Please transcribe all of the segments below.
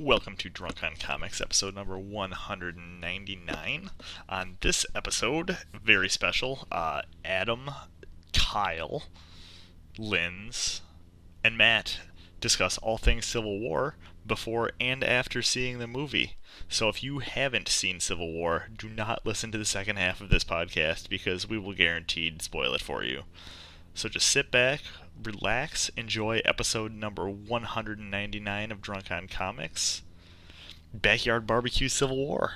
Welcome to Drunk on Comics, episode number 199. On this episode, very special, Adam, Kyle, Linz, and Matt discuss all things Civil War before and after seeing the movie. So if you haven't seen Civil War, do not listen to the second half of this podcast because we will guaranteed spoil it for you. So just sit back, relax, enjoy episode number 199 of Drunk on Comics, Backyard Barbecue Civil War.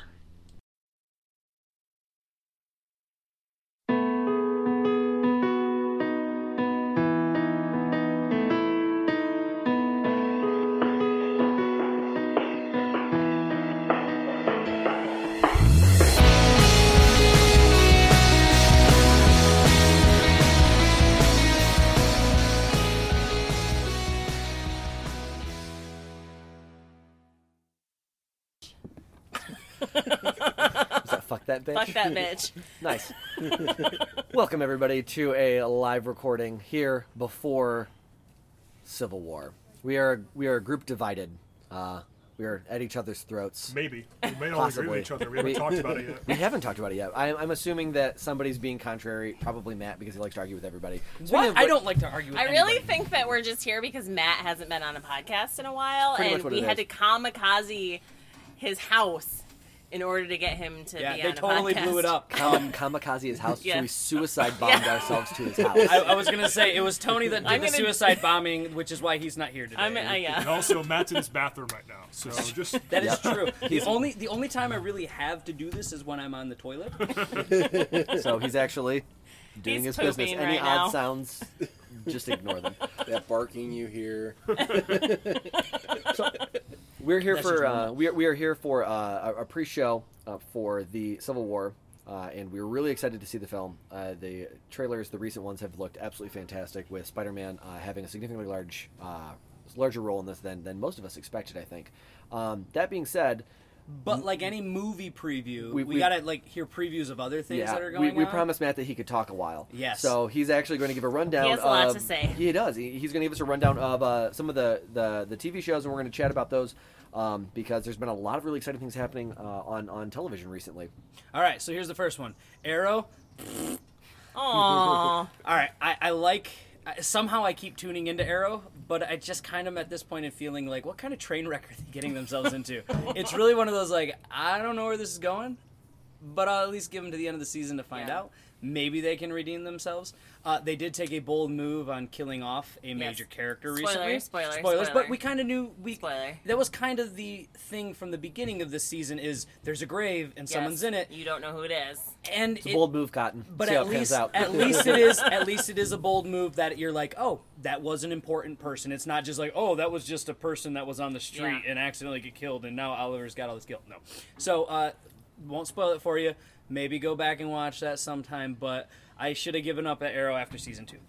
Fuck that bitch. Fuck that bitch. Nice. Welcome, everybody, to a live recording here before Civil War. We are a group divided. We are at each other's throats. Maybe. We may not agree with each other. We haven't talked about it yet. We haven't talked about it yet. I'm assuming that somebody's being contrary, probably Matt, because he likes to argue with everybody. What? I don't like to argue with I anybody. really think that we're just here because Matt hasn't been on a podcast in a while, Pretty and much what we it had is. to kamikaze his house in order to get him to be on they a totally podcast. blew it up. Kamikaze his house, Yeah. so we suicide bombed ourselves to his house. I was going to say, it was Tony that did I'm the gonna- suicide bombing, which is why he's not here today. Yeah. And also, Matt's in his bathroom right now. So just That is Yep. true. The only time I really have to do this is when I'm on the toilet. So he's actually doing He's his business. pooping Any right odd now. sounds, just ignore them. That barking you hear. We're here That's for just normal. we are here for a pre-show for the Civil War, and we're really excited to see the film. The trailers, the recent ones, have looked absolutely fantastic, with Spider-Man having a significantly larger role in this than most of us expected, I think. That being said, But like any movie preview, We- we got to like hear previews of other things that are going we on. promised Matt that he could talk a while. Yes. So he's actually going to give a rundown. He has a lot of, to say. He does. He's going to give us a rundown of some of the TV shows, and we're going to chat about those because there's been a lot of really exciting things happening on television recently. All right, so here's the first one. Arrow. Aww. All right, I like... Somehow I keep tuning into Arrow, but I just kind of at this point am feeling like, what kind of train wreck are they getting themselves into? It's really one of those, like, I don't know where this is going, but I'll at least give them to the end of the season to find out. Maybe they can redeem themselves. They did take a bold move on killing off a major character recently. Spoiler. But we kind of knew... Spoiler. That was kind of the thing from the beginning of this season is there's a grave and someone's in it. You don't know who it is. And It's a bold move, Cotton. But See how at it pans least, out. at least it is a bold move that you're like, oh, that was an important person. It's not just like, oh, that was just a person that was on the street and accidentally get killed, and now Oliver's got all this guilt. No, so won't spoil it for you. Maybe go back and watch that sometime. But I should have given up at Arrow after season 2.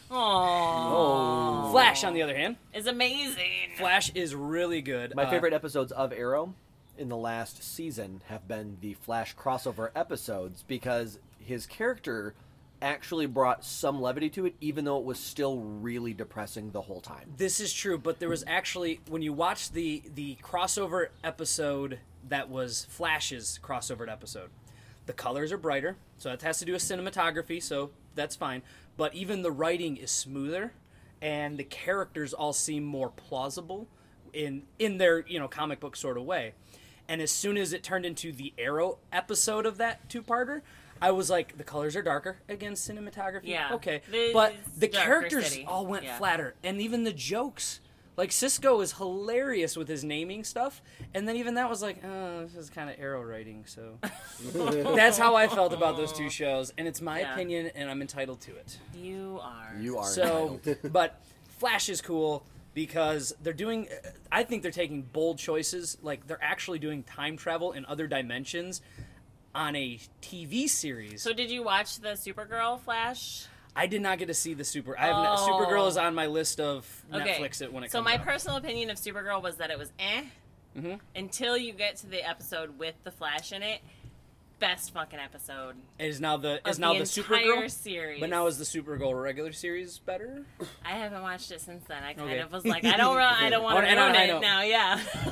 Aww. Flash, on the other hand, Is amazing. Flash is really good. My favorite episodes of Arrow in the last season have been the Flash crossover episodes because his character actually brought some levity to it, even though it was still really depressing the whole time. This is true, but there was actually, when you watch the crossover episode that was Flash's crossover episode, the colors are brighter, so that has to do with cinematography, so that's fine. But even the writing is smoother, and the characters all seem more plausible in their comic book sort of way. And as soon as it turned into the Arrow episode of that two-parter, I was like, the colors are darker. Again, cinematography. Yeah. Okay. It's But the darker characters city. all went Yeah. flatter. And even the jokes. Like, Cisco is hilarious with his naming stuff. And then even that was like, oh, this is kind of Arrow writing, so... That's how I felt about those two shows. And it's my opinion, and I'm entitled to it. You are. You are So, entitled. but Flash is cool because they're doing, I think they're taking bold choices. Like, they're actually doing time travel in other dimensions on a TV series. So did you watch the Supergirl Flash? I did not get to see the Supergirl is on my list of Okay. Netflix it when it So comes my out. personal opinion of Supergirl was that it was until you get to the episode with the Flash in it. Best fucking episode. Is now the of now the the entire Supergirl series. But now is the Supergirl regular series better? I haven't watched it since then. I kind Okay. of was like, I don't want to I ruin know. it now. Yeah.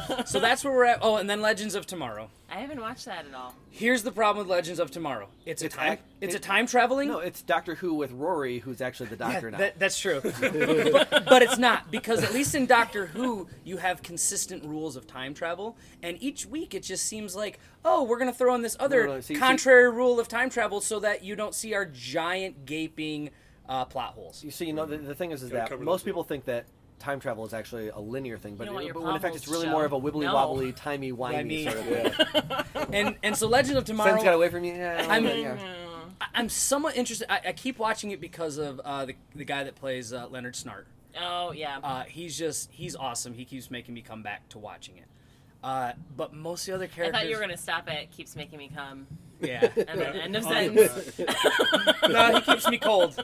So that's where we're at. Oh, and then Legends of Tomorrow. I haven't watched that at all. Here's the problem with Legends of Tomorrow. It's a time traveling. No, it's Doctor Who with Rory, who's actually the Doctor now. That's true. but it's not, because at least in Doctor Who, you have consistent rules of time travel, and each week it just seems like, oh, we're going to throw in this other No, see- contrary rule of time travel so that you don't see our giant gaping plot holes. You see, the thing is Gotta that cover most those people think that time travel is actually a linear thing, but, don't want your but when in fact plot it's holes really to more show. of a wibbly No. wobbly, timey wimey Wimey. sort of thing. And so Legends of Tomorrow... Sun's got away from you. Yeah, I'm- I'm somewhat interested. I keep watching it because of the guy that plays Leonard Snart. Oh, yeah. He's awesome. He keeps making me come back to watching it. But most of the other I characters... thought you were going to stop at Keeps Making Me Come. Yeah. And then end of sentence. No, he keeps me cold.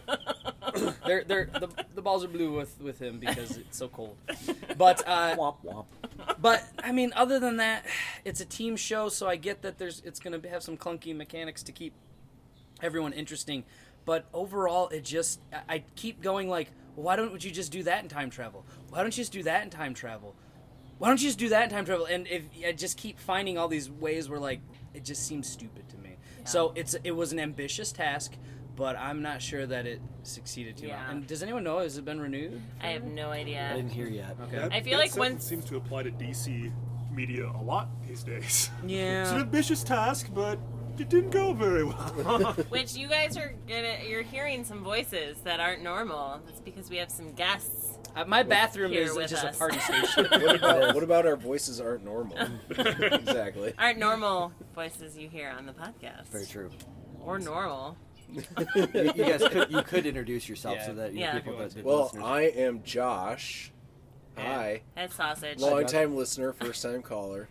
The balls are blue with him because it's so cold. But Womp womp. but I mean, other than that, it's a team show, so I get that it's going to have some clunky mechanics to keep everyone interesting. But overall, I keep going like, well, why don't you just do that in time travel? Why don't you just do that in time travel? Why don't you just do that in time travel? And if I just keep finding all these ways where like it just seems stupid to me. Yeah. So it was an ambitious task, but I'm not sure that it succeeded too well. Yeah. And does anyone know, has it been renewed? I have no I idea. didn't hear yet. Okay. I feel like that when- sentence seems to apply to DC media a lot these days. It's an Yeah. ambitious task, but it didn't go very well. Which you guys you're hearing some voices that aren't normal. That's because we have some guests. My bathroom Here is with just us. a party station. What about our voices aren't normal? Exactly. Aren't normal voices you hear on the podcast. Very true. Or normal. You guys could introduce yourself Yeah. so that Yeah. people that did Well, listeners. I am Josh. Hi. Head sausage. Long time listener, first time caller.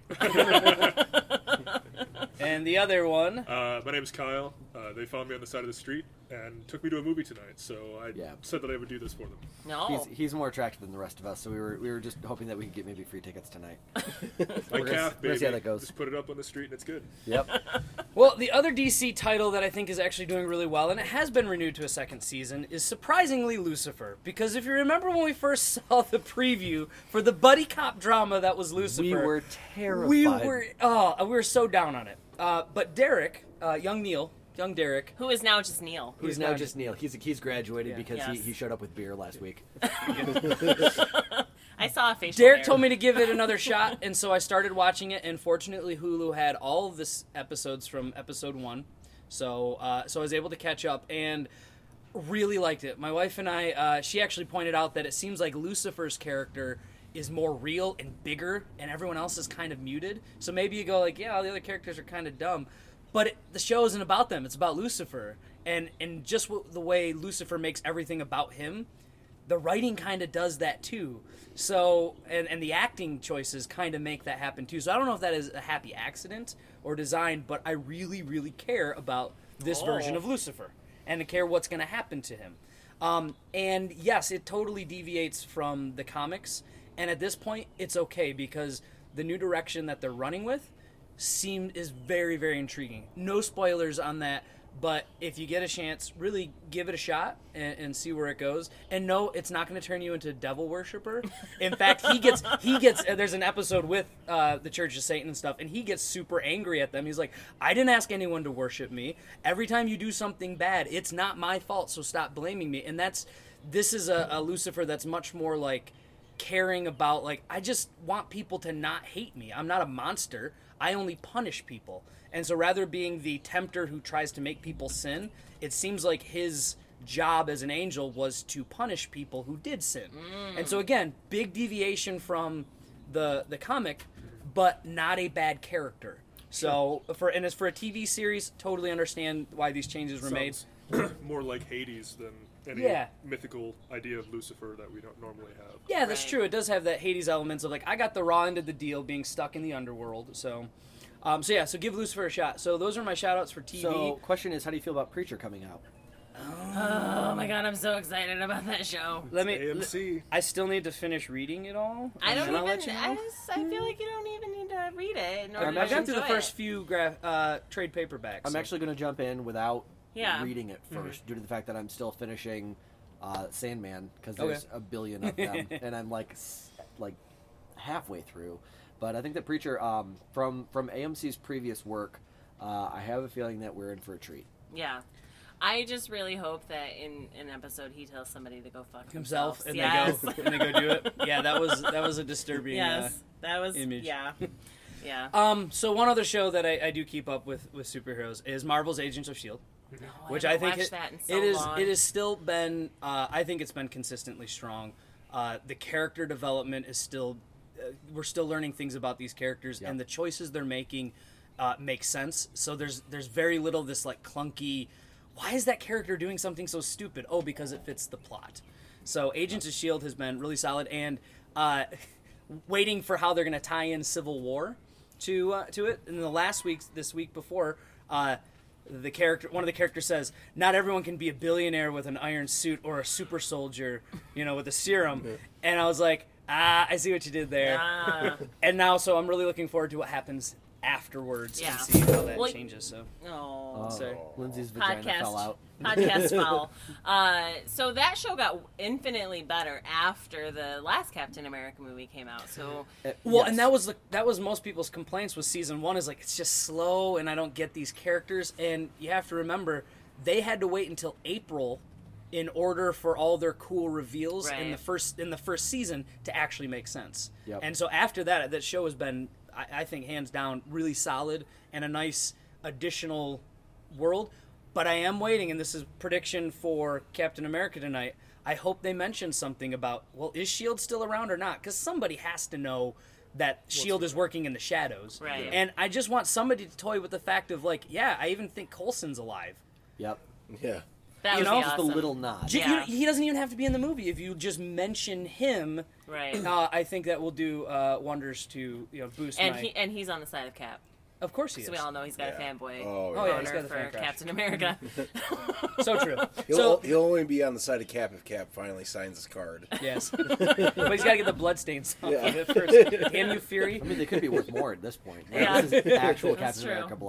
And the other one, My name's Kyle. They found me on the side of the street and took me to a movie tonight, so I Yeah. said that I would do this for them. No. He's more attractive than the rest of us, so we were just hoping that we could get maybe free tickets tonight. My We're gonna calf, see baby. how that goes. Just put it up on the street and it's good. Yep. well, the other DC title that I think is actually doing really well, and it has been renewed to a second season, is surprisingly Lucifer. Because if you remember when we first saw the preview for the buddy cop drama that was Lucifer, We were terrified. we were so down on it. But Derek, young Derek, Who is now just Neil. He's now just Neil. He's graduated Yeah. because Yes. he showed up with beer last week. I saw a facial Derek hair. told me to give it another shot, and so I started watching it. And fortunately, Hulu had all of this episodes from episode 1, so I was able to catch up and really liked it. My wife and I, she actually pointed out that it seems like Lucifer's character is more real and bigger, and everyone else is kind of muted. So maybe you go like, yeah, all the other characters are kind of dumb, but the show isn't about them. It's about Lucifer, and just the way Lucifer makes everything about him. The writing kind of does that too. So, and the acting choices kind of make that happen too. So I don't know if that is a happy accident or design, but I really, really care about this version of Lucifer and I care what's going to happen to him. And yes, it totally deviates from the comics. And at this point, it's okay because the new direction that they're running with is very, very intriguing. No spoilers on that. But if you get a chance, really give it a shot and see where it goes. And no, it's not going to turn you into a devil worshiper. In fact, he gets. There's an episode with the Church of Satan and stuff, and he gets super angry at them. He's like, "I didn't ask anyone to worship me. Every time you do something bad, it's not my fault. So stop blaming me." And this is a Lucifer that's much more like caring about like I just want people to not hate me. I'm not a monster. I only punish people. And so rather being the tempter who tries to make people sin, it seems like his job as an angel was to punish people who did sin. And so again, big deviation from the comic, but not a bad character. So for a TV series, totally understand why these changes were made. Sounds more like Hades than any Yeah. mythical idea of Lucifer that we don't normally have. Yeah, that's Right. true. It does have that Hades elements of like I got the raw end of the deal being stuck in the underworld. So give Lucifer a shot. So those are my shout outs for TV. So, question is, how do you feel about Preacher coming out? Oh my god, I'm so excited about that show. AMC. I still need to finish reading it all. I and don't then I'll even. let you know. I feel like you don't even need to read it in order I'm to I got through the enjoy first it. few trade paperbacks. I'm so- actually going to jump in without Yeah. reading it 1st due to the fact that I'm still finishing Sandman because Okay. there's a billion of them, and I'm like halfway through. But I think that Preacher, from AMC's previous work, I have a feeling that we're in for a treat. Yeah. I just really hope that in an episode he tells somebody to go fuck Himself, and yes. they go do it. Yeah, that was a disturbing Yes, that was image. Yeah, yeah. So one other show that I do keep up with superheroes is Marvel's Agents of Shield, which I think watched that in so long. it has still been. I think it's been consistently strong. The character development is still. We're still learning things about these characters, and the choices they're making make sense. So there's very little this like clunky. Why is that character doing something so stupid? Oh, because it fits the plot. So Agents of S.H.I.E.L.D. has been really solid, and waiting for how they're going to tie in Civil War to it. In this week before, one of the characters says, "Not everyone can be a billionaire with an iron suit or a super soldier, with a serum." And I was like, I see what you did there. And now, so I'm really looking forward to what happens afterwards and see how that changes. So, sorry. Lindsay's vagina fell out. Podcast foul. So that show got infinitely better after the last Captain America movie came out. So and that was most people's complaints with season 1 is like it's just slow and I don't get these characters. And you have to remember they had to wait until April in order for all their cool reveals in the first season to actually make sense. Yep. And so after that show has been, I think, hands down, really solid and a nice additional world. But I am waiting, and this is prediction for Captain America tonight. I hope they mention something about, well, is S.H.I.E.L.D. still around or not? Because somebody has to know that S.H.I.E.L.D. is working in the shadows. Right. And I just want somebody to toy with the fact of, like, yeah, I even think Coulson's alive. Yep. Yeah. that would be Just a awesome. little nod. Yeah. He doesn't even have to be in the movie. If you just mention him, Right. I think that will do wonders to boost And my... and he's on the side of Cap. Of course he is. So we all know he's got a fanboy Oh, Oh, yeah, he's got boner the for fan crush. Captain America. So true. He'll only be on the side of Cap if Cap finally signs his card. Yes. But he's got to get the bloodstains off Yeah. of it first. Can you, Fury? I mean, they could be worth more at this point. Like, Yeah. This is actual That's Captain true.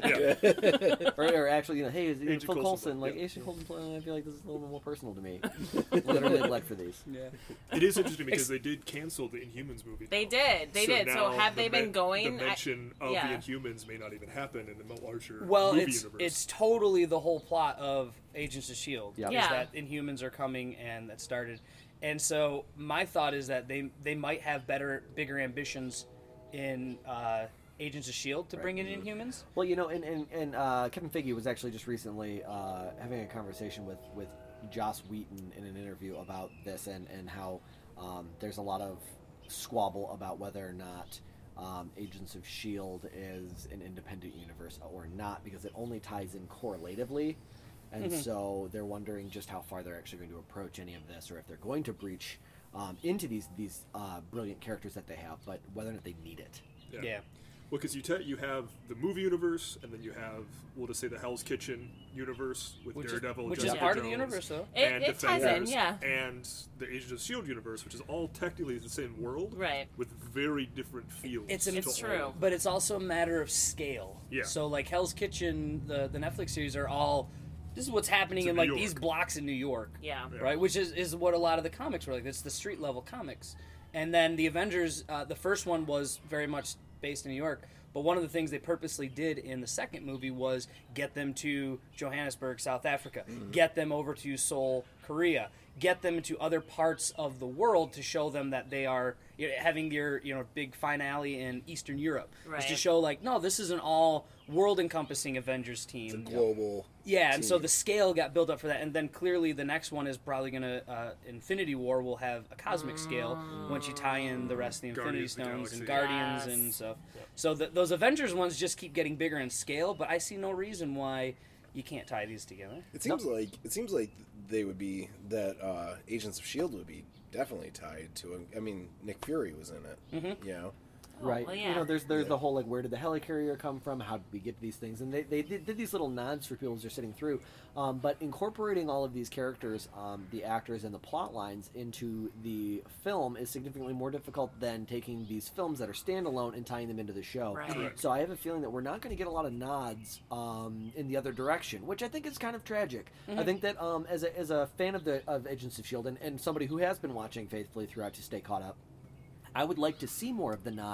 America blood. or actually, hey, is Agent Phil Coulson Coulson? blood, Like, yeah. Agent Coulson blood, I feel like this is a little more personal to me. Literally bled for these. Yeah. It is interesting because they did cancel the Inhumans movie. They did. They did. So now have they been going? The mention of yeah. the Inhumans may not even happen in the larger Well, movie it's universe. totally the whole plot of Agents of S.H.I.E.L.D. Yep. Is Yeah. that Inhumans are coming and that started. And so my thought is that they might have bigger ambitions in Agents of S.H.I.E.L.D. to bring in Inhumans. Well, and Kevin Feige was actually just recently having a conversation with Joss Whedon in an interview about this and how there's a lot of squabble about whether or not Agents of S.H.I.E.L.D. is an independent universe or not, because it only ties in correlatively. And so they're wondering just how far they're actually going to approach any of this, or if they're going to breach into these brilliant characters that they have, but whether or not they need it. Yeah. Well, because you have the movie universe, and then you have, we'll just say, the Hell's Kitchen universe with Daredevil, Which is Jessica part of the Jones, universe, though. and It ties in, Defenders, yeah. and the Agents of S.H.I.E.L.D. universe, which is all technically the same world, Right. with very different feels. It's to It's all true. of them. But it's also a matter of scale. Yeah. So like Hell's Kitchen, the Netflix series are all. This is what's happening It's in in like New these York. blocks in New York. Yeah. Yeah. Right, which is what a lot of the comics were like. It's the street level comics, and then the Avengers. The first one was very much based in New York, but one of the things they purposely did in the second movie was get them to Johannesburg, South Africa, get them over to Seoul, Korea, get them into other parts of the world to show them that they are having your big finale in Eastern Europe, is to Right. show like no, this is an all world encompassing Avengers team. Global. Yeah, and so team. the scale got built up for that, and then clearly the next one is probably going to Infinity War will have a cosmic scale once you tie in the rest of the Infinity Guardians of the Stones and Galaxy. Guardians Yes. and stuff. So those Avengers ones just keep getting bigger in scale, but I see no reason why you can't tie these together. It seems like they would be that Agents of S.H.I.E.L.D. would be definitely tied to him. I mean, Nick Fury was in it. You know. Right. well, yeah. There's the whole, like, where did the helicarrier come from? How did we get to these things? And they did these little nods for people as they're sitting through. But incorporating all of these characters, the actors, and the plot lines into the film is significantly more difficult than taking these films that are standalone and tying them into the show. Right. Correct. So I have a feeling that we're not going to get a lot of nods in the other direction, which I think is kind of tragic. I think that as a fan of Agents of S.H.I.E.L.D. and somebody who has been watching faithfully throughout to stay caught up, I would like to see more of the nod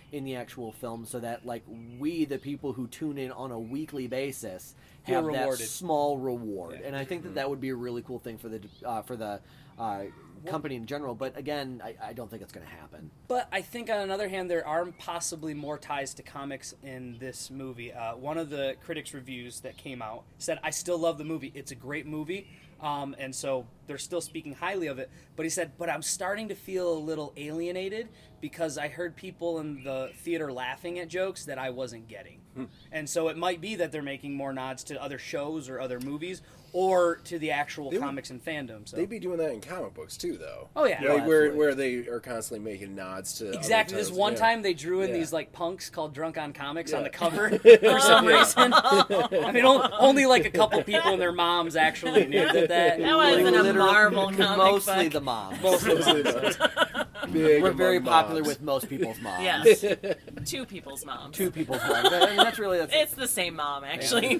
in the actual film, so that like we, the people who tune in on a weekly basis, Feel have that rewarded. small reward. Yeah. And I think that would be a really cool thing for the company in general. But again, I don't think it's going to happen. But I think on another hand, there are possibly more ties to comics in this movie. One of the critics' reviews that came out said, "I still love the movie. It's a great movie." And so they're still speaking highly of it. But he said, but I'm starting to feel a little alienated because I heard people in the theater laughing at jokes that I wasn't getting. And so it might be that they're making more nods to other shows or other movies or to the actual They would- comics and fandom. So. They'd be doing that in comic books too, though. Oh, yeah. Like, Yeah, where absolutely. they are constantly making nods to Exactly. other This titles, one yeah. time they drew in Yeah. these like punks called Drunk on Comics on Yeah. the cover for some reason. I mean, only like a couple people and their moms actually knew that. That wasn't Like, a literally, Marvel comic mostly book. the moms. Big We're very among popular mobs. with most people's moms. Yes. Two people's moms. Two people's moms. I mean, that's It's the same mom, actually.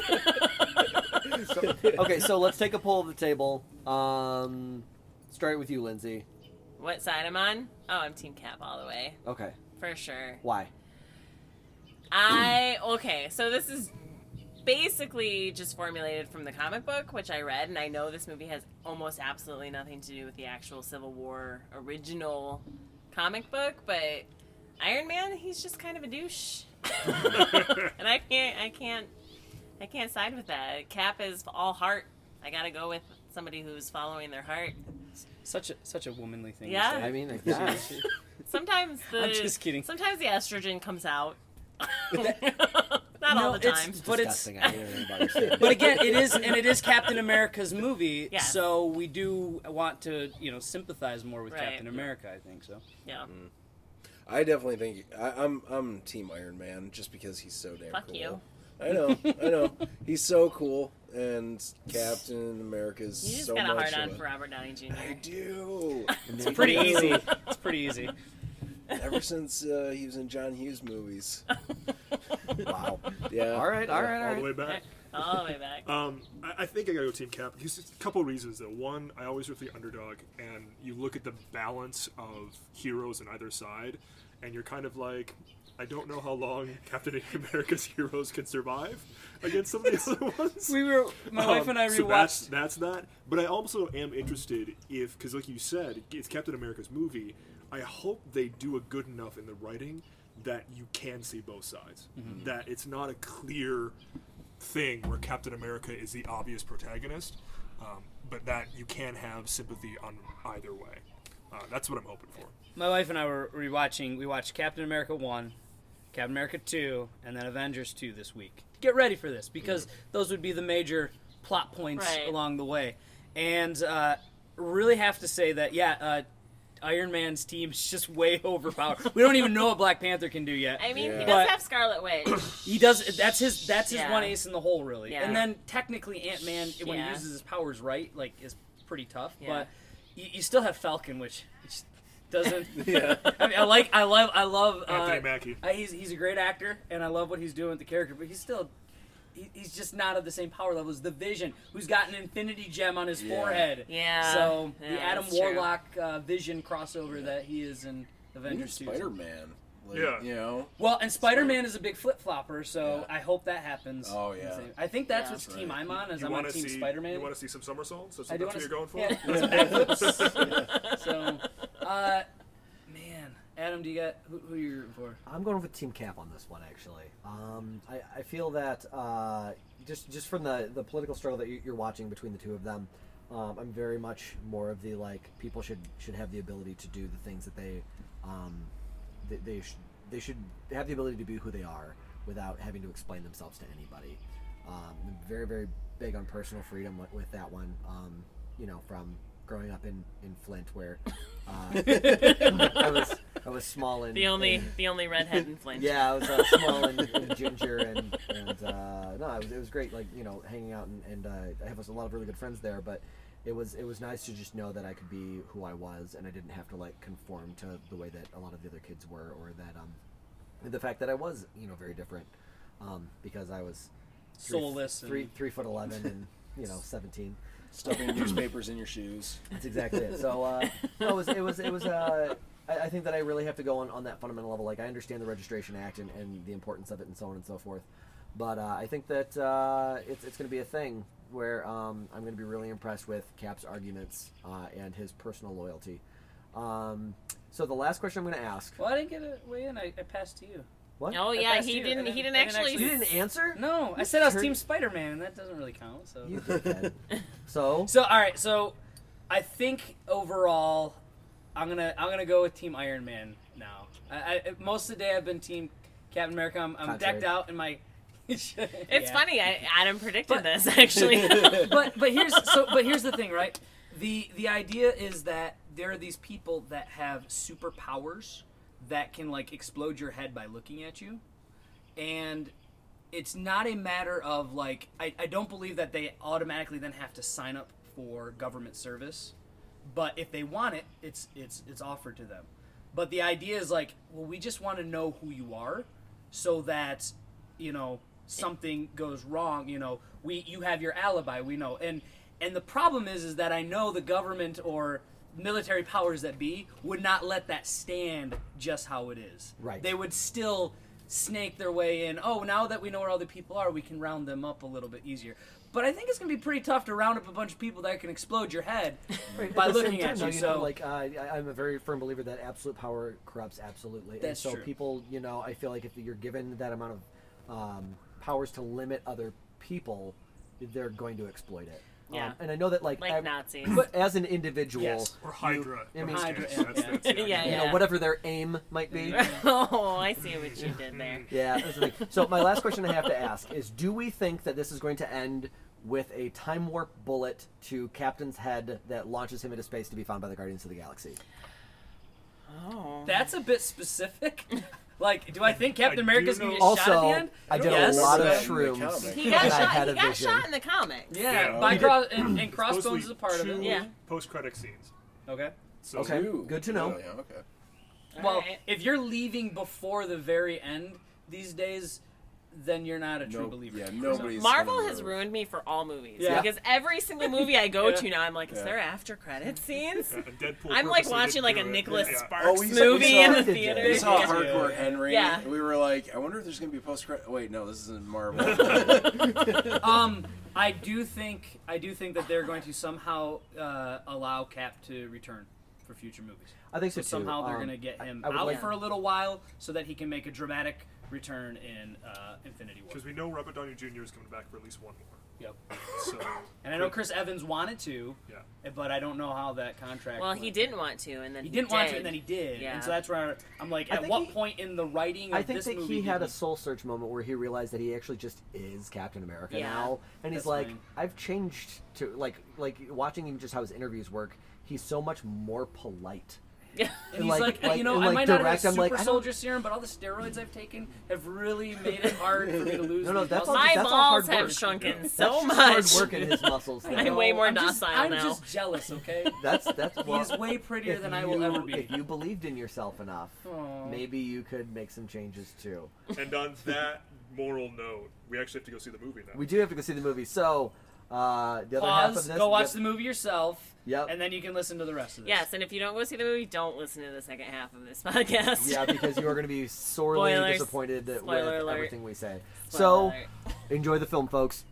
okay. So let's take a poll of the table. Start with you, Lindsay. What side I'm on? Oh, I'm Team Cap all the way. Okay. For sure. Why? Okay, so this is basically just formulated from the comic book, which I read, and I know this movie has almost absolutely nothing to do with the actual Civil War original comic book, but Iron Man, he's just kind of a douche. And I can't side with that. Cap is all heart. I gotta go with somebody who's following their heart. Such a womanly thing Yeah. to say. I mean, yeah. Sometimes the I'm just kidding. Sometimes the estrogen comes out. Not all the time. But it's Disgusting. I hate everything about your statement. but again, it is Captain America's movie, Yes. so we do want to sympathize more with Right. Captain America. I think so. Yeah. I definitely think I'm Team Iron Man just because he's so damn Fuck cool. you. I know. He's so cool, and Captain America's You just so got a much hard on of for Robert Downey Jr. I do. It's pretty easy. It's pretty easy. Ever since he was in John Hughes movies. Wow. Yeah. All right. All the way back. All the way back. I think I gotta go Team Cap. Because a couple of reasons though. One, I always root for the underdog, and you look at the balance of heroes on either side, and you're kind of like, I don't know how long Captain America's heroes can survive against some of the other ones. My wife and I So rewatched. that's that. But I also am interested because, like you said, it's Captain America's movie. I hope they do a good enough in the writing that you can see both sides. Mm-hmm. That it's not a clear thing where Captain America is the obvious protagonist, but that you can have sympathy on either way. That's what I'm hoping for. My wife and I were rewatching. We watched Captain America 1, Captain America 2, and then Avengers 2 this week. Get ready for this because those would be the major plot points Right. along the way. And really have to say that, Iron Man's team is just way overpowered. We don't even know what Black Panther can do yet. I mean, he Yeah. does But- have Scarlet Witch. He does. That's his Yeah. one ace in the hole, really. Yeah. And then technically, Ant-Man, when he Yeah. uses his powers right, like is pretty tough. Yeah. But you still have Falcon, which doesn't. Yeah. I mean, I love. Anthony Mackie. He's a great actor, and I love what he's doing with the character. But he's still. He's just not of the same power level as the Vision, who's got an Infinity Gem on his Yeah. forehead. Yeah. So the Yeah, Adam that's true. Warlock Vision crossover that he is in Avengers 2. Spider-Man. Like, Yeah. You know. Well, and Spider-Man is a big flip-flopper, so Yeah. I hope that happens. Oh, yeah. I think that's Yeah. what That's team right. I'm on, is You I'm on want to Team see? Spider-Man. You want to see some somersaults? That's I do what want you're going for. Yeah, some backflips. So, man, Adam, do you got who you're rooting for? I'm going with Team Cap on this one, actually. I feel that just from the political struggle that you're watching between the two of them, I'm very much more of the like people should have the ability to do the things that they should have the ability to be who they are without having to explain themselves to anybody. I'm very, very big on personal freedom with that one. From growing up in Flint, where I was small and The only redhead in Flint. yeah, I was small and ginger, and no, it was great. Like hanging out and I have a lot of really good friends there. But it was nice to just know that I could be who I was, and I didn't have to like conform to the way that a lot of the other kids were, or that the fact that I was very different because I was Soulless and- 3'11" and 17. Stuffing newspapers in your shoes. That's exactly it. So no, it was I think that I really have to go on that fundamental level. Like, I understand the Registration Act and the importance of it and so on and so forth. But I think that it's going to be a thing where I'm going to be really impressed with Cap's arguments and his personal loyalty. So the last question I'm going to ask. Well, I didn't get a way in. I passed to you. What? Oh I yeah, passed he you. didn't. I He didn't didn't actually. You didn't answer? No, I said I was Team Spider-Man, and that doesn't really count. So. You dickhead. So? So all right. So I think overall, I'm gonna go with Team Iron Man now. I most of the day I've been Team Captain America. I'm Contrary. decked out in my. It's funny. Adam predicted this actually. but here's the thing, right? The idea is that there are these people that have superpowers that can like explode your head by looking at you, and it's not a matter of like I don't believe that they automatically then have to sign up for government service, but if they want it, it's offered to them. But the idea is like, well, we just want to know who you are, so that something goes wrong. You have your alibi. We know, and the problem is that I know the government or military powers that be would not let that stand just how it is. Right. They would still snake their way in. Oh, now that we know where all the people are, we can round them up a little bit easier. But I think it's going to be pretty tough to round up a bunch of people that can explode your head by looking at you. So, I'm a very firm believer that absolute power corrupts absolutely. That's and so true. people, I feel like if you're given that amount of powers to limit other people, they're going to exploit it. Yeah. And I know that, like Nazis. but as an individual, Yes. Or Hydra. I mean, Hydra, That's the Yeah, idea. whatever their aim might be. Oh, I see what you did there. Yeah. That's the thing. So my last question I have to ask is: do we think that this is going to end with a time warp bullet to Captain's head that launches him into space to be found by the Guardians of the Galaxy? Oh. that's a bit specific. Like, do I think Captain I America's do going to know- get shot at the Also, end? I did Yes. a lot of Yes. shrooms. He and got I shot. had He a got vision. shot in the comics. Yeah, Yeah. by He and Crossbones is a part of it. Yeah. Post-credit scenes. Okay. So Okay. Ooh. Good to know. Oh, yeah, okay. Well, Alright. if you're leaving before the very end these days, then you're not a true believer. Yeah, nobody's Marvel gonna has move. ruined me for all movies. Yeah. Because every single movie I go Yeah. to now, I'm like, is Yeah. there after credit scenes? And Deadpool I'm like purposely watching didn't like do a it. Nicholas Yeah. Sparks Oh, we saw- movie we in saw- the theater. We saw Yeah. Hardcore Henry. Yeah. And we were like, I wonder if there's going to be a post-credit. Wait, no, this isn't Marvel. I do think that they're going to somehow allow Cap to return for future movies. I think so, So too. somehow they're going to get him I would out like- for a little while so that he can make a dramatic return in Infinity War. Because we know Robert Downey Jr. is coming back for at least one more. Yep. So, And I know Chris Evans wanted to, yeah. but I don't know how that contract. Well, went. he didn't want to, and then He didn't want to, did. and then he did. Yeah. And so that's where I'm like, I at think what he- point in the writing of I think this that movie he did had a soul search moment where he realized that he actually just is Captain America Yeah. now, and he's That's like, fine. I've changed to like watching him just how his interviews work. He's so much more polite. And And he's like- like, like- you know, and I like might not direct, have I'm super like, I don't- soldier serum, but all the steroids I've taken have really made it hard for me to lose. No, these that's all- muscles. My that's all hard balls have work. shrunken That's so just much. hard work in his muscles. I'm though. way more I'm just, docile I'm now. just jealous, okay? That's He's way prettier than I will ever be. If you believed in yourself enough, Aw. maybe you could make some changes too. And on that moral note, we actually have to go see the movie now. We do have to go see the movie. So the other half of Pause, this, go watch yep. the movie yourself, Yep. and then you can listen to the rest of this. Yes, and if you don't go see the movie, don't listen to the second half of this podcast. Yeah, because you are going to be sorely Spoilers. disappointed with Spoiler alert. everything we say. Spoiler So alert. enjoy the film, folks.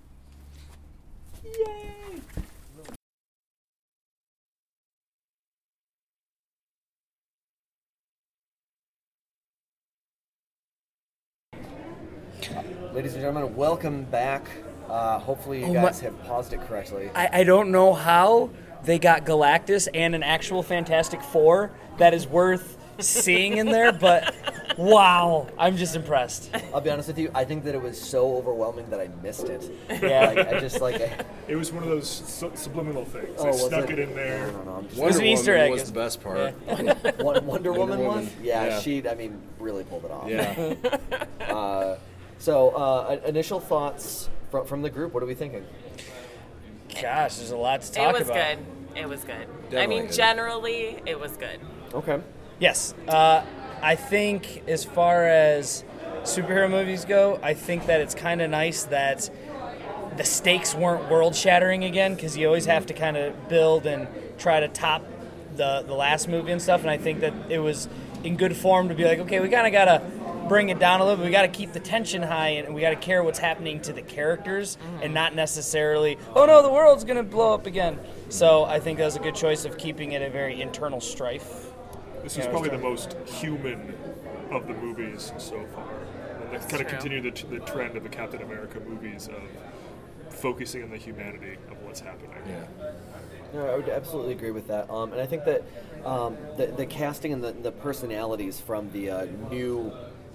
Ladies and gentlemen, welcome back. Hopefully you guys have paused it correctly. I don't know how they got Galactus and an actual Fantastic Four that is worth seeing in there, but wow, I'm just impressed. I'll be honest with you, I think that it was so overwhelming that I missed it. Yeah. Like, I just like... It was one of those subliminal things. Oh, They was stuck it? it in there. I don't know. I'm just- Wonder an Easter Woman egg. was the best part. Wonder Woman Woman. one? Yeah, Yeah. she, I mean, really pulled it off. Yeah. So, initial thoughts from the group. What are we thinking? Gosh, there's a lot to talk It was about. good. It was good. I Definitely mean, good. generally, it was good. Okay. Yes. I think as far as superhero movies go, I think that it's kind of nice that the stakes weren't world-shattering again, because you always have to kind of build and try to top the last movie and stuff, and I think that it was in good form to be like, okay, we kind of got to bring it down a little bit. We got to keep the tension high, and we got to care what's happening to the characters, and not necessarily, oh no, the world's going to blow up again. So I think that was a good choice of keeping it a very internal strife. This is probably the most human of the movies so far. And they kind of true. continue the trend of the Captain America movies of focusing on the humanity of what's happening. Yeah. No, I would absolutely agree with that. And I think that the casting and the personalities from the new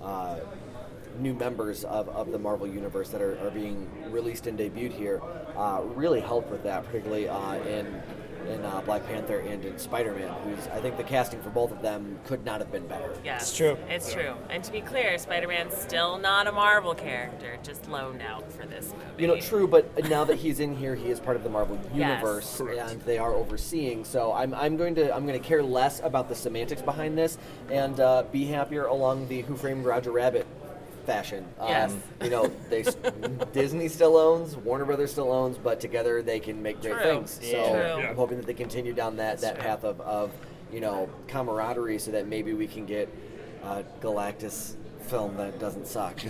members of the Marvel Universe that are being released and debuted here really helped with that, particularly in Black Panther and in Spider-Man, I think the casting for both of them could not have been better. Yes, It's true. It's true. And to be clear, Spider-Man's still not a Marvel character, just loaned out for this movie. You know, true, but now that he's in here, he is part of the Marvel Universe, Correct. and they are overseeing. So I'm going to care less about the semantics behind this, and be happier along the Who Framed Roger Rabbit fashion. Yes. You know, Disney still owns, Warner Brothers still owns, but together they can make great True. things. So Yeah. True. I'm hoping that they continue down that path of camaraderie, so that maybe we can get a Galactus film that doesn't suck.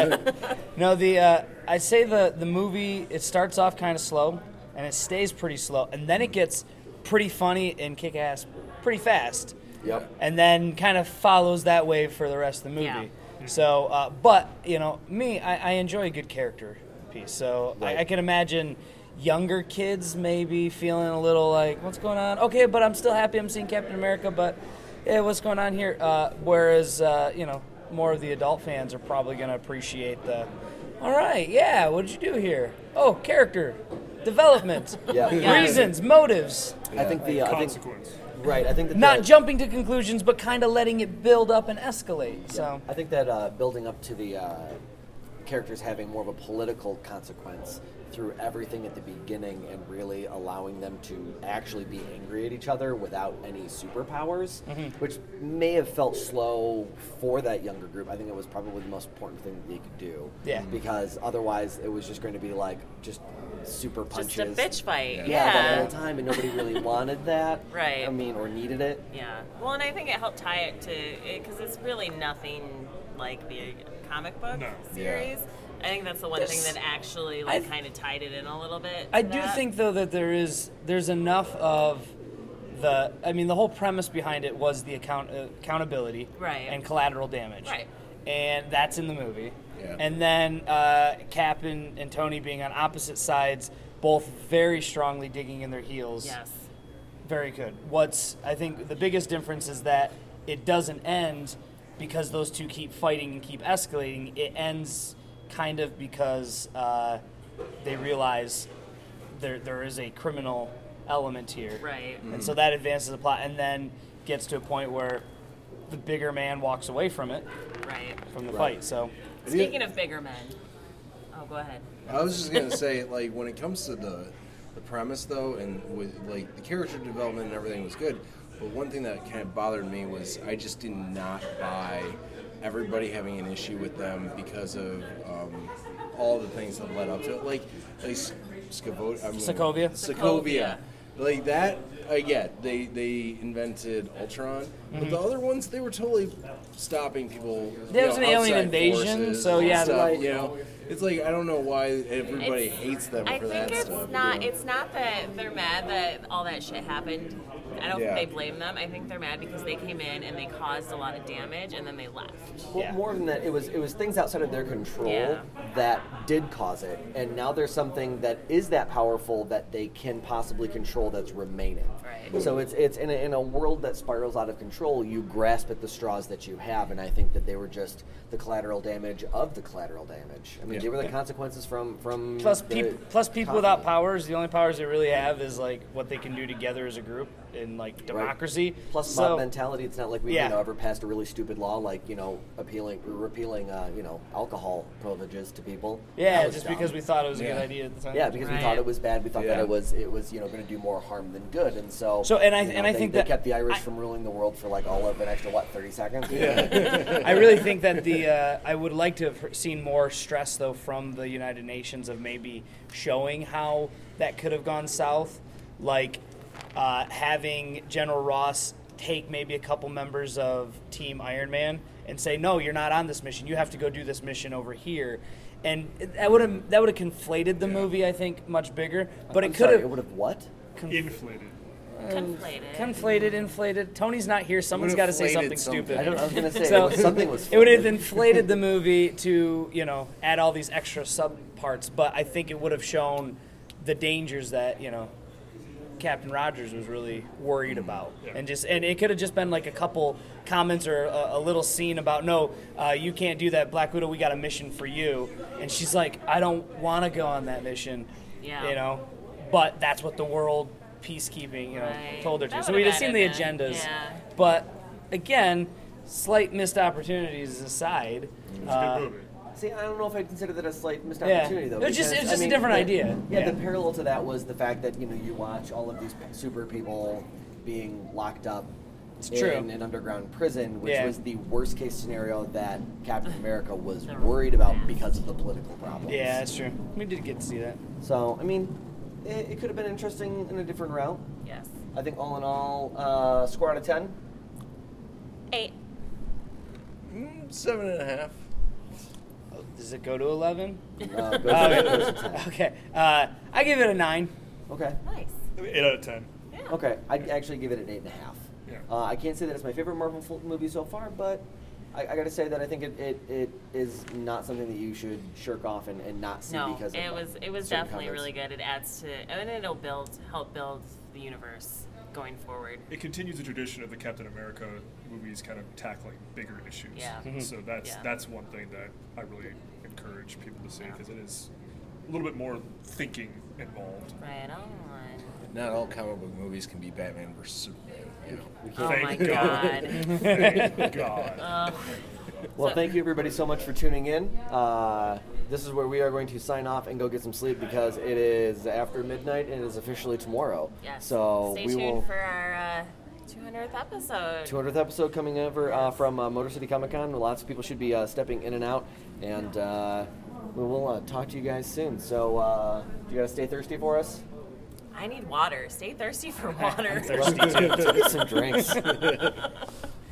No, I'd say the movie, it starts off kind of slow, and it stays pretty slow, and then it gets pretty funny and kick-ass pretty fast. Yep. And then kind of follows that way for the rest of the movie. Yeah. So, but, I enjoy a good character piece. So Right. I can imagine younger kids maybe feeling a little like, what's going on? Okay, but I'm still happy I'm seeing Captain America, but yeah, what's going on here? Whereas, more of the adult fans are probably going to appreciate all right, yeah, what did you do here? Oh, character, development, Yeah. Yeah. reasons, motives. I think I think Consequence. right. I think that Not the- jumping to conclusions, but kind of letting it build up and escalate. So I think that building up to the characters having more of a political consequence through everything at the beginning and really allowing them to actually be angry at each other without any superpowers, which may have felt slow for that younger group. I think it was probably the most important thing that they could do. Yeah. Because otherwise it was just going to be like just super punches. Just a bitch fight. Yeah, Yeah. the whole time, and nobody really wanted that. Right. I mean, or needed it. Yeah. Well, and I think it helped tie it to it because it's really nothing like the comic book No. series. I think that's the one thing There's- that actually kind of tied it in a little bit. I to do that. think though that there's enough of the whole premise behind it was the accountability Right. and collateral damage. Right. And that's in the movie. Yeah. And then Cap and Tony being on opposite sides, both very strongly digging in their heels. Yes. Very good. I think the biggest difference is that it doesn't end because those two keep fighting and keep escalating. It ends kind of because they realize there is a criminal element here. Right. And so that advances the plot and then gets to a point where the bigger man walks away from it, Right. from the Right. fight. So Speaking of bigger men. Oh, go ahead. I was just gonna say, like, when it comes to the premise though, and with like the character development and everything was good, but one thing that kind of bothered me was I just did not buy everybody having an issue with them because of all the things that led up to it, like Sokovia? Sokovia, like that. I get they invented Ultron, but the other ones they were totally stopping people. There was an alien outside invasion, forces so and yeah, stuff, like- you know. It's like I don't know why everybody It's- hates them I for think that it's stuff. not. you know? It's not that they're mad that all that shit happened. I don't Yeah. think they blame them. I think they're mad because they came in and they caused a lot of damage and then they left. Well, Yeah. more than that, it was things outside of their control Yeah. that did cause it, and now there's something that is that powerful that they can possibly control that's remaining. Right. So it's in a world that spirals out of control, you grasp at the straws that you have, and I think that they were just the collateral damage of the collateral damage. I mean, they were the consequences from Plus, the people without conflict. powers, the only powers they really have is like what they can do together as a group in like democracy. Plus So- mob mentality. It's not like we Yeah. ever passed a really stupid law like repealing alcohol privileges to people. That Yeah, was just dumb. because we thought it was a good Yeah. idea at the time. Yeah, because we Right. thought it was bad. We thought that Yeah. it was going to do more harm than good, and so. And I they think they that- kept the Irish from ruling the world for like all of an extra 30 seconds. I really think that I would like to have seen more stress though from the United Nations of maybe showing how that could have gone south. Like having General Ross take maybe a couple members of Team Iron Man and say, no, you're not on this mission. You have to go do this mission over here. And that would have conflated the movie, I think, much bigger. But I'm it could sorry, have it would have what? Inflated. Conflated. inflated. Tony's not here. Someone's got to say inflated something stupid. I was gonna say So something was. it would have floated. inflated the movie to, add all these extra sub parts. But I think it would have shown the dangers that, Captain Rogers was really worried about. And it could have just been like a couple comments or a little scene about, no, you can't do that, Black Widow, we got a mission for you. And she's like, I don't want to go on that mission. Yeah. But that's what the world peacekeeping, Right. told her to. That So we'd would've have seen the added that. agendas. Yeah. But again, slight missed opportunities aside. It's a good movie. See, I don't know if I'd consider that a slight missed Yeah. opportunity, though. It was just because, a different idea. Yeah, Yeah. the parallel to that was the fact that you watch all of these super people being locked up It's in true. an underground prison, which Yeah. was the worst case scenario that Captain America was worried about because of the political problems. Yeah, that's true. We did get to see that. So, I mean, it could have been interesting in a different route. Yes. I think all in all, score out of 10. 8. 7.5. Does it go to 11? Goes to 10. Okay. I give it a 9. Okay. Nice. 8 out of 10. Okay, I'd actually give it an 8.5. Yeah. I can't say that it's my favorite Marvel movie so far, but I got to say that I think it is not something that you should shirk off and not see No, because of it was certain definitely comments. really good. It adds to, and it'll help build the universe going forward. It continues the tradition of the Captain America movies kind of tackling bigger issues. Yeah. So Yeah. that's one thing that I really encourage people to see because it is a little bit more thinking involved. Right on. Not all comic book movies can be Batman versus Superman. Oh Thank my God. god. Thank God. Well, thank you everybody so much for tuning in. This is where we are going to sign off and go get some sleep because it is after midnight and it is officially tomorrow. Yes. So Stay we tuned will. for our 200th episode. 200th episode coming over from Motor City Comic Con. Lots of people should be stepping in and out, and we will talk to you guys soon. So, you guys stay thirsty for us? I need water. Stay thirsty for water. Thirsty too. Get some drinks.